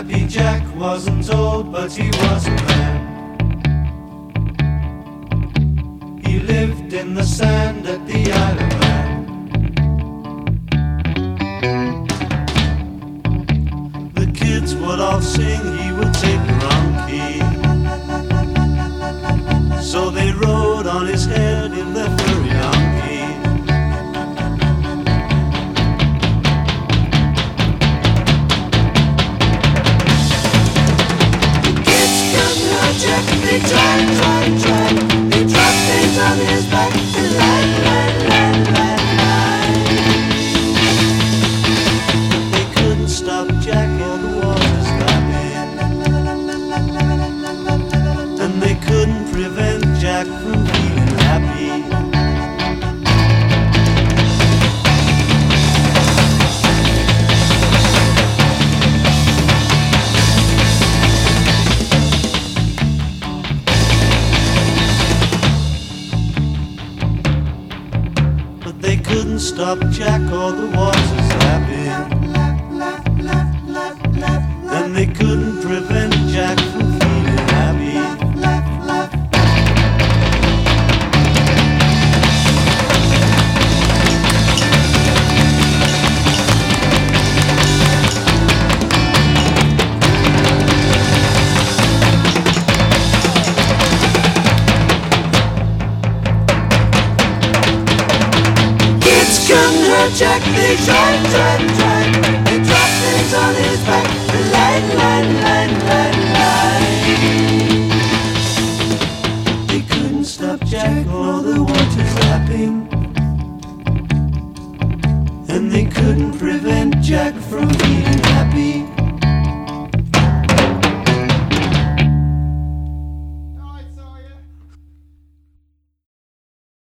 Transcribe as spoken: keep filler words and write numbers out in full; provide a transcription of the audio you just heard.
Happy Jack wasn't old, but he was a man. He lived in the sand at the Isle of Man. The kids would all sing, he would take the wrong key. So they rode on his head in their furry donkey. The kids couldn't hurt Jack, they tried, tried, tried. They dropped things on his back and lied, lied, lied, lied, lied. They couldn't stop Jack or the waters lapping, and they couldn't prevent Jack from feeling happy. But they couldn't stop Jack or the waters lapping, and they couldn't prevent Jack from feeling happy. Couldn't hurt Jack, they tried, tried, tried. They dropped things on his back, and lied, lied, lied, lied, lied. They couldn't stop Jack or the waters lapping, and they couldn't prevent